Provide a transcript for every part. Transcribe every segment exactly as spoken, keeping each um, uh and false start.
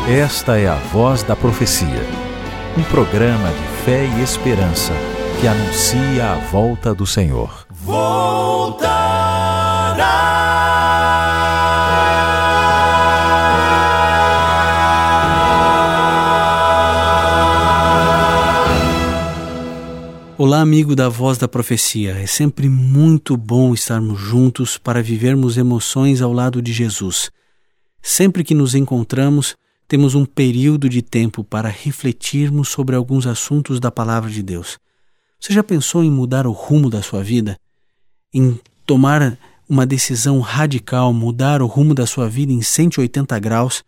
Esta é a Voz da Profecia, um programa de fé e esperança que anuncia a volta do Senhor. Olá, amigo da Voz da Profecia. É sempre muito bom estarmos juntos para vivermos emoções ao lado de Jesus. Sempre que nos encontramos, temos um período de tempo para refletirmos sobre alguns assuntos da Palavra de Deus. Você já pensou em mudar o rumo da sua vida? Em tomar uma decisão radical, mudar o rumo da sua vida em cento e oitenta graus?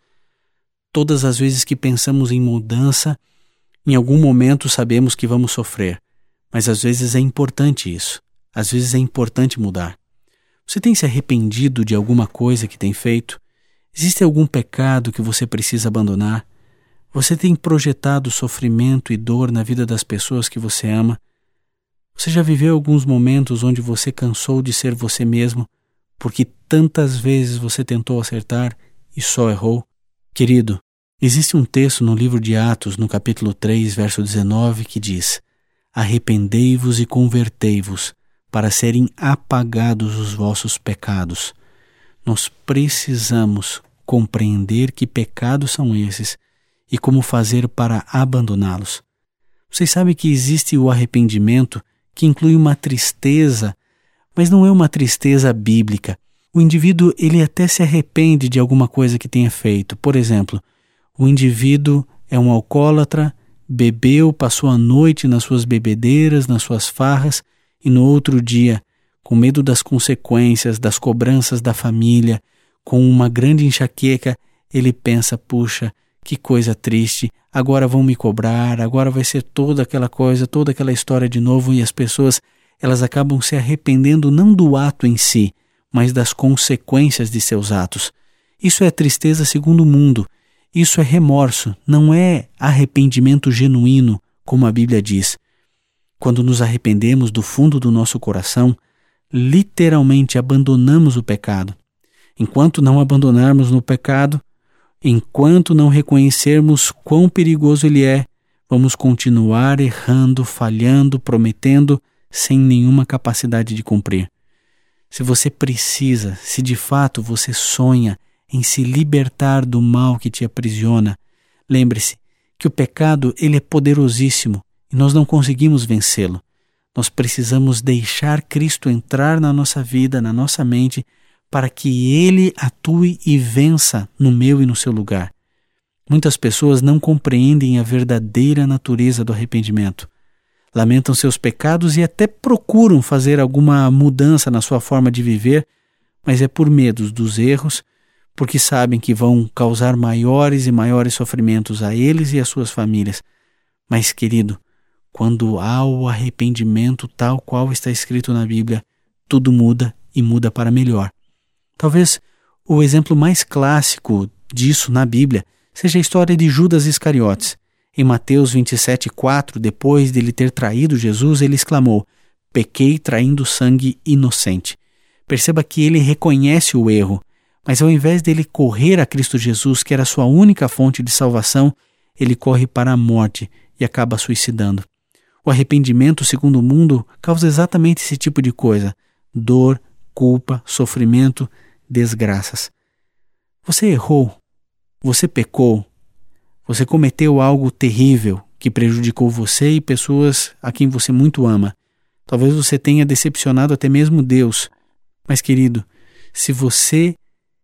Todas as vezes que pensamos em mudança, em algum momento sabemos que vamos sofrer. Mas às vezes é importante isso. Às vezes é importante mudar. Você tem se arrependido de alguma coisa que tem feito? Existe algum pecado que você precisa abandonar? Você tem projetado sofrimento e dor na vida das pessoas que você ama? Você já viveu alguns momentos onde você cansou de ser você mesmo porque tantas vezes você tentou acertar e só errou? Querido, existe um texto no livro de Atos, no capítulo três, verso dezenove, que diz: arrependei-vos e convertei-vos, para serem apagados os vossos pecados. Nós precisamos compreender que pecados são esses e como fazer para abandoná-los. Vocês sabem que existe o arrependimento, que inclui uma tristeza, mas não é uma tristeza bíblica. O indivíduo, ele até se arrepende de alguma coisa que tenha feito. Por exemplo, o indivíduo é um alcoólatra, bebeu, passou a noite nas suas bebedeiras, nas suas farras, e no outro dia, com medo das consequências, das cobranças da família, com uma grande enxaqueca, ele pensa, puxa, que coisa triste, agora vão me cobrar, agora vai ser toda aquela coisa, toda aquela história de novo, e as pessoas, elas acabam se arrependendo não do ato em si, mas das consequências de seus atos. Isso é tristeza segundo o mundo. Isso é remorso, não é arrependimento genuíno, como a Bíblia diz. Quando nos arrependemos do fundo do nosso coração, literalmente abandonamos o pecado. Enquanto não abandonarmos no pecado, enquanto não reconhecermos quão perigoso ele é, vamos continuar errando, falhando, prometendo, sem nenhuma capacidade de cumprir. Se você precisa, se de fato você sonha em se libertar do mal que te aprisiona, lembre-se que o pecado, ele é poderosíssimo e nós não conseguimos vencê-lo. Nós precisamos deixar Cristo entrar na nossa vida, na nossa mente, para que Ele atue e vença no meu e no seu lugar. Muitas pessoas não compreendem a verdadeira natureza do arrependimento. Lamentam seus pecados e até procuram fazer alguma mudança na sua forma de viver, mas é por medo dos erros, porque sabem que vão causar maiores e maiores sofrimentos a eles e às suas famílias. Mas, querido, quando há o arrependimento tal qual está escrito na Bíblia, tudo muda e muda para melhor. Talvez o exemplo mais clássico disso na Bíblia seja a história de Judas Iscariotes. Em Mateus vinte e sete, quatro, depois de ele ter traído Jesus, ele exclamou: pequei traindo sangue inocente. Perceba que ele reconhece o erro, mas ao invés dele correr a Cristo Jesus, que era a sua única fonte de salvação, ele corre para a morte e acaba suicidando. O arrependimento, segundo o mundo, causa exatamente esse tipo de coisa: dor, culpa, sofrimento, desgraças. Você errou, você pecou, você cometeu algo terrível que prejudicou você e pessoas a quem você muito ama. Talvez você tenha decepcionado até mesmo Deus. Mas, querido, se você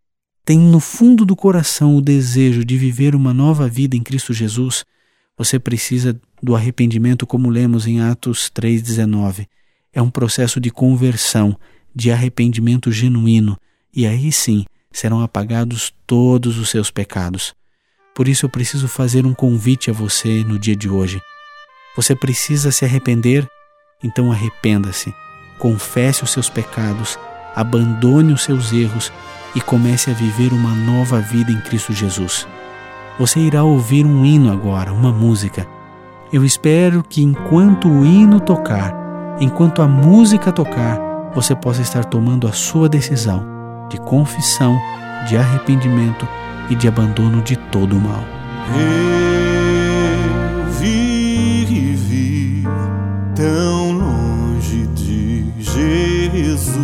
tem no fundo do coração o desejo de viver uma nova vida em Cristo Jesus, você precisa do arrependimento, como lemos em Atos três, dezenove. É um processo de conversão, de arrependimento genuíno, e aí sim serão apagados todos os seus pecados. Por isso eu preciso fazer um convite a você no dia de hoje. Você precisa se arrepender? Então arrependa-se, confesse os seus pecados, abandone os seus erros e comece a viver uma nova vida em Cristo Jesus. Você irá ouvir um hino agora, uma música. Eu espero que enquanto o hino tocar, enquanto a música tocar, você possa estar tomando a sua decisão de confissão, de arrependimento e de abandono de todo o mal. Revivi tão longe de Jesus,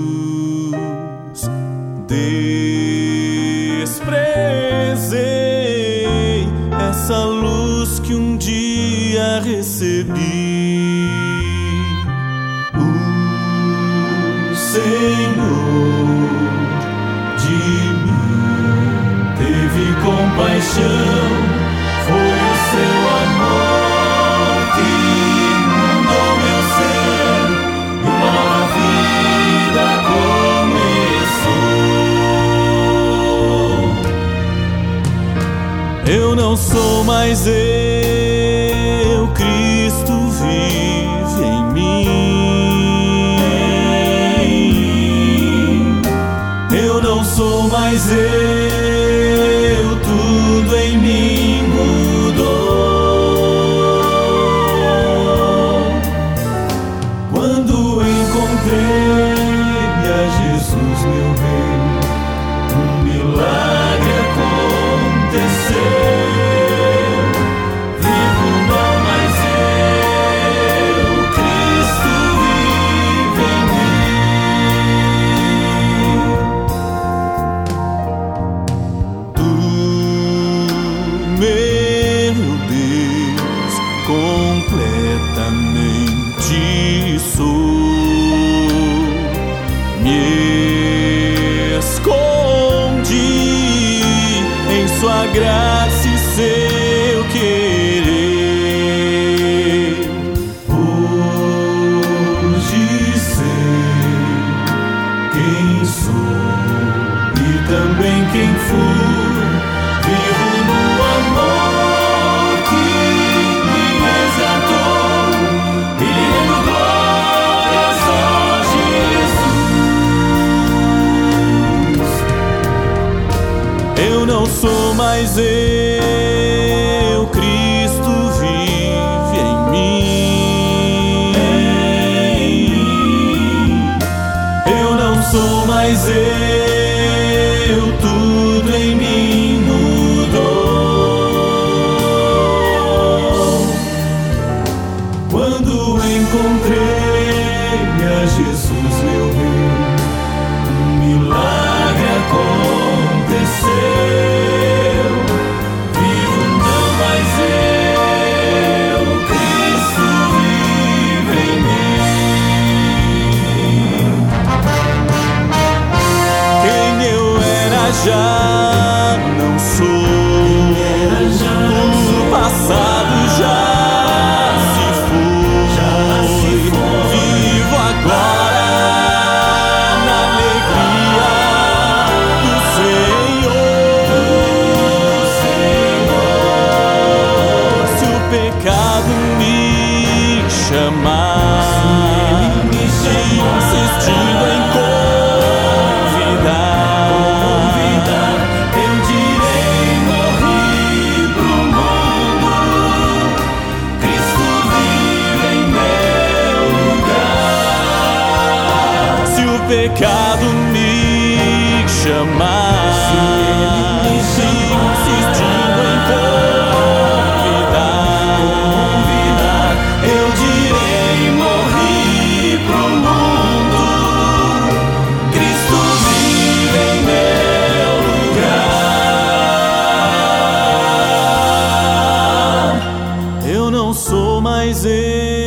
desprezei essa luz que um dia recebi. O Senhor de mim teve compaixão, foi o seu amor que inundou meu ser, e uma nova vida começou. Eu não sou mais eu, Cristo vive em mim. Eu não sou mais eu, tudo em mim mudou. Quando encontrei a Jesus, meu bem, um milagre aconteceu. Vivo não mais eu, Cristo vive em mim. Tu, meu Deus, completamente sou. Me escondi em sua graça e seu querer. Hoje sei quem sou e também quem fui. Vivo no amor que me resgatou e lhe rendo glórias, ó Jesus. Eu não sou mais eu, Cristo vive em mim. Eu não sou mais eu, tudo em mim mudou. Quando encontrei a Jesus, meu bem, um milagre aconteceu. Vivo não mais eu, Cristo vive em mim. Quem eu era já não sou. O passado já se foi. Vivo agora na alegria do Senhor. Se o pecado me chamar, insistindo em convidar, eu direi: morri pro mundo, Cristo vive em meu lugar. Se o pecado me chamar, insistindo em convidar, eu direi: morri pro mundo, Cristo vive em meu lugar. Eu não sou mais eu,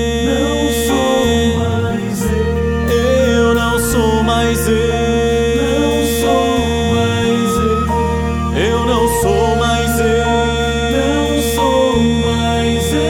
eu não sou mais eu, eu não sou mais eu, não sou mais eu.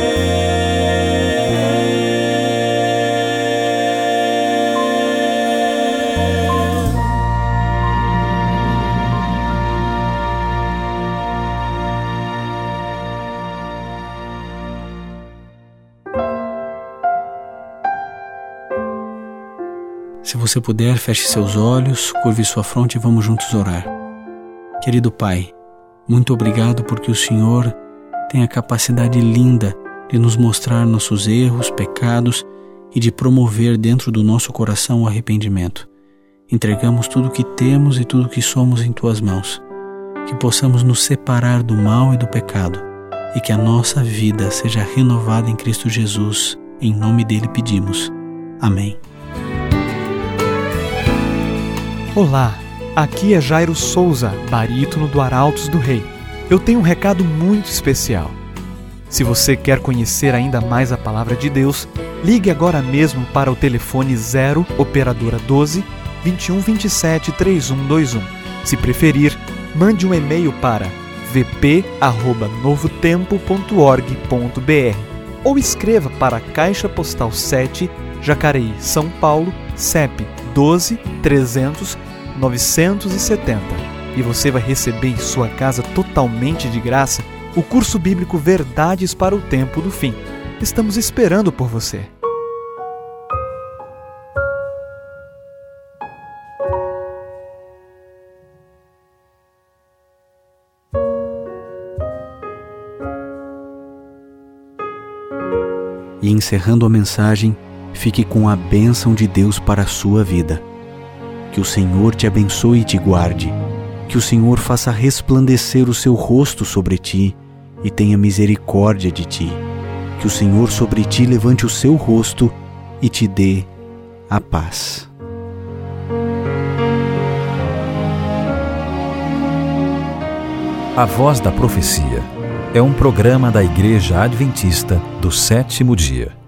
Se você puder, feche seus olhos, curve sua fronte e vamos juntos orar. Querido Pai, muito obrigado porque o Senhor tem a capacidade linda de nos mostrar nossos erros, pecados e de promover dentro do nosso coração o arrependimento. Entregamos tudo o que temos e tudo o que somos em Tuas mãos. que possamos nos separar do mal e do pecado e que a nossa vida seja renovada em Cristo Jesus. Em nome dele pedimos. Amém. Olá, aqui é Jairo Souza, barítono do Arautos do Rei. Eu tenho um recado muito especial. Se você quer conhecer ainda mais a Palavra de Deus, ligue agora mesmo para o telefone zero, operadora doze, vinte e um, vinte e sete, trinta e um vinte e um. Se preferir, mande um e-mail para v p arroba novo tempo ponto org ponto b r ou escreva para a Caixa Postal sete, Jacareí, São Paulo, C E P doze, trezentos, novecentos e setenta. E você vai receber em sua casa totalmente de graça o curso bíblico Verdades para o Tempo do Fim. Estamos esperando por você. E encerrando a mensagem, fique com a bênção de Deus para a sua vida. Que o Senhor te abençoe e te guarde. Que o Senhor faça resplandecer o seu rosto sobre ti e tenha misericórdia de ti. Que o Senhor sobre ti levante o seu rosto e te dê a paz. A Voz da Profecia é um programa da Igreja Adventista do Sétimo Dia.